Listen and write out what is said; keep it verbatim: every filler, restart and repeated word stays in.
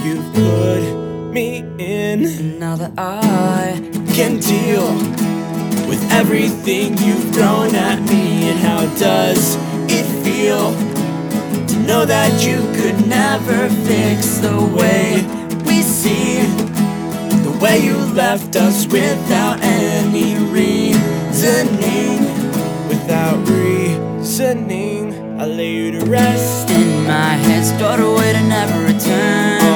you've put me in. And now that I can deal with everything you've thrown at me. And how does it feel to know that you could never fix the way we see, the way you left us without any reasoning. Without reasoning, I lay you to rest. in my head, stored away to never return.